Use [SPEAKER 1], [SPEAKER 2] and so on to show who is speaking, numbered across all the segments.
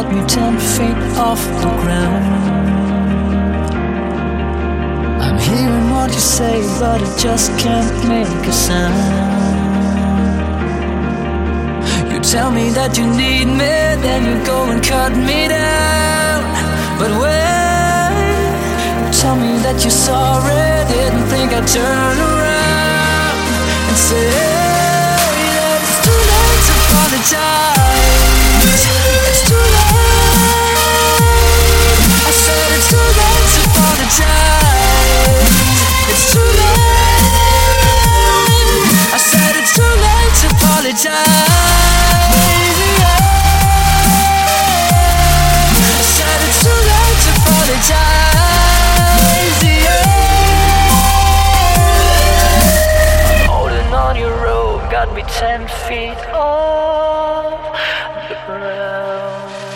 [SPEAKER 1] me 10 feet off the ground. I'm hearing what you say, but I just can't make a sound. You tell me that you need me, then you go and cut me down. But when you tell me that you're sorry, didn't think I'd turn around and say that it's too late to apologize. It's too late. I said it's too late to apologize. It's too late. I said it's too late to apologize. I'm holding on your rope, got me 10 feet off the ground.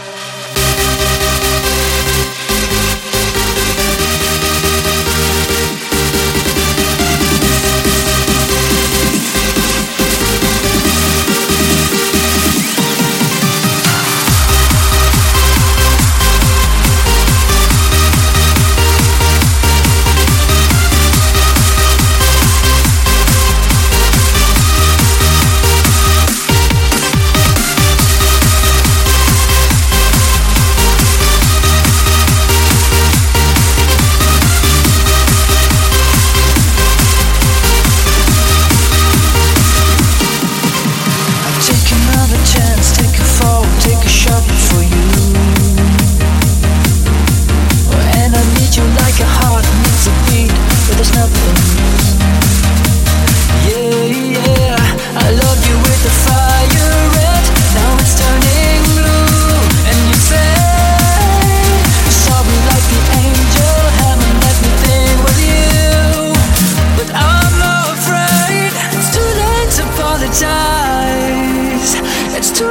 [SPEAKER 1] It's too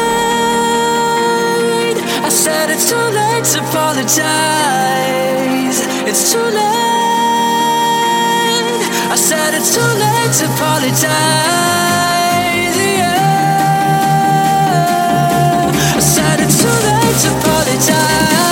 [SPEAKER 1] late. I said it's too late to apologize. It's too late. I said it's too late to apologize. Yeah. I said it's too late to apologize.